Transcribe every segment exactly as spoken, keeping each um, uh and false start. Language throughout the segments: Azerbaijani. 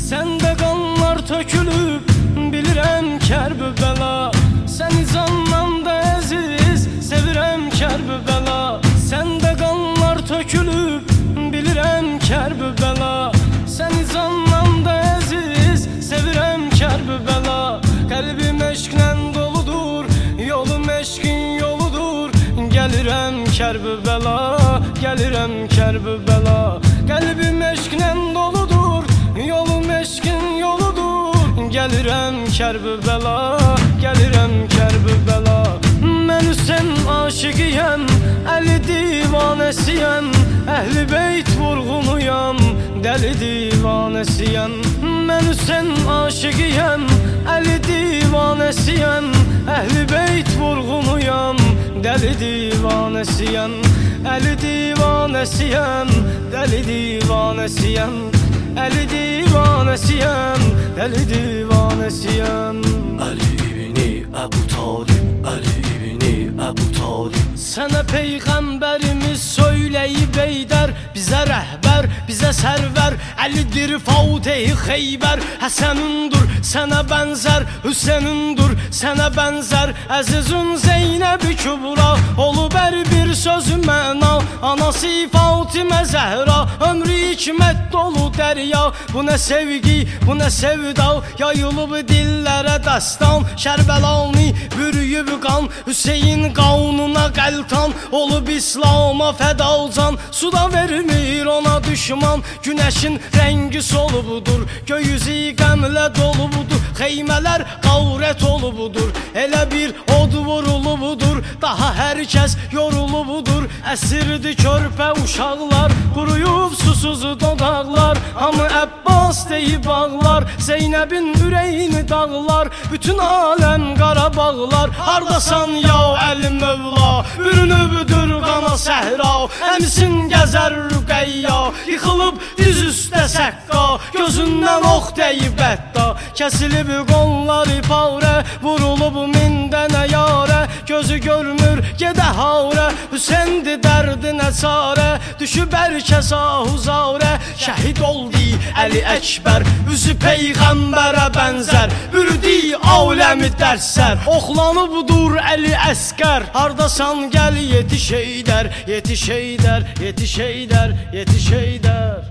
Səndə qanlar tökülüb, bilirəm kərb bəla. Səni candan da əziz, sevirəm kərb bəla. Səndə qanlar tökülüb, bilirəm kərb bəla. Səni candan da əziz, sevirəm kərb bəla. Qəlbim eşqlə doludur, yolum eşqin yoludur. Gəlirəm kərb bəla, gəlirəm kərb bəla. Qəlbim eşqlə doludur, yolum eşqin yoludur. Gəlirəm kərb bəla, gəlirəm kərb bəla. Mən Hüseyn aşıqıyam, Əli divanəsiyəm. Əhl-i beyt vurğunuyam, dəli divanəsiyəm. Mən Hüseyn aşıqıyam, Əli divanəsiyəm. Əhl-i beyt vurğunuyam, dəli divanəsiyəm. Əli divanəsiyəm, dəli divanəsiyəm. Əli divanəsiyəm, dəli divanəsiyəm. Ali ibn Əbu Talib, Ali ibn Əbu Talib. Sənə peyğəmbərimiz söyləyib eydər, bizə rəhbər, bizə sərvər. Əlidir Fatih Xeybər, Həsənindur, sənə bənzər. Hüseynindur, sənə bənzər. Əzizün Zeynəb-i Kübra, olub ər bir sözü məna. Anası Fatimə Zəhra, ömrü hikmət dolu dərya. Bu nə sevgi, bu nə sevda, yayılıb dillərə dəstan. Kərbəlanı bürüyüb qan, Hüseyin qanuna qəltan. Olub İslama fədalcan, suda vermir ona düşman. Günəşin rəngi solubudur, göyüzü qəmlə dolubudur. Xeymələr qavrət olubudur, elə bir od vurulubudur. Daha hər kəs yorulubudur, əsirdi körpə uşaqlar. Quruyub susuz dodaqlar, hamı Əbbas deyib ağlar. Zeynəbin ürəyini dağlar, bütün aləm Qarabağlar. Hardasan ya Əli Mövla, bürünübdür qana səhra. Əmsin gəzər Rüqəyya, yıxılıb diz üstə səqqa. Gözündən ox deyib bədda, kəsilib qolları parə. Vurulub min dənə yarə, gözü görmür gedə harə. Hüseyndi dərdinə çarə, düşüb ərkə sahuzarə. Şəhid oldu Əli Əkbər, üzü peyğəmbərə bənzər. Bürüdü aləmi dərsər, oxlanıbdur Əli Əsqər. Hardasan gəl yetiş eydər, yetiş eydər, yetiş eydər, yetiş eydər.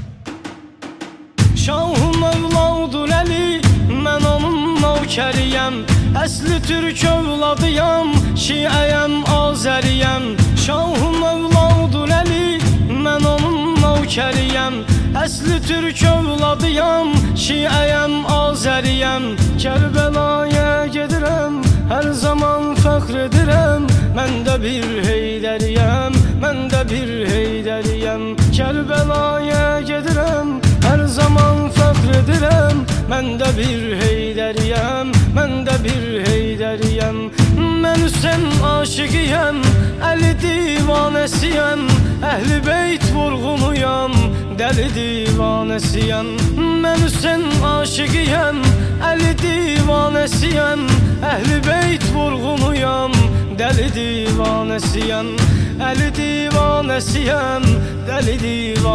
Şahım övladır Əli, mən onun navkəriyəm. Əsli türk övladıyam, şiəyəm, azəriyəm. Şahım övladır Əli, mən onun navkəriyəm. Əsli türk övladıyam, şiəyəm, azəriyəm. Kərbəlaya gedirəm, hər zaman fəxr edirəm. Mən də bir Heydəriyəm, mən də bir Heydəriyəm. Kərbəlaya gedirəm, hər zaman fəxr edirəm. Mən də bir Heydəriyəm, mən də bir Heydəriyəm. Mən Hüseyn aşıqıyam, Əli divanəsiyəm. Əhl-i beyt vurğunuyam, dəli divanəsiyəm. Mən Hüseyn aşıqıyam, Əli divanəsiyəm. Əhl-i beyt vurğunuyam, dəli divanəsiyəm. Əli divanəsiyəm, dəli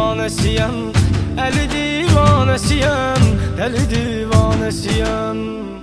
divanəsiyəm. Əli divanəsiyəm, dəli divanəsiyəm.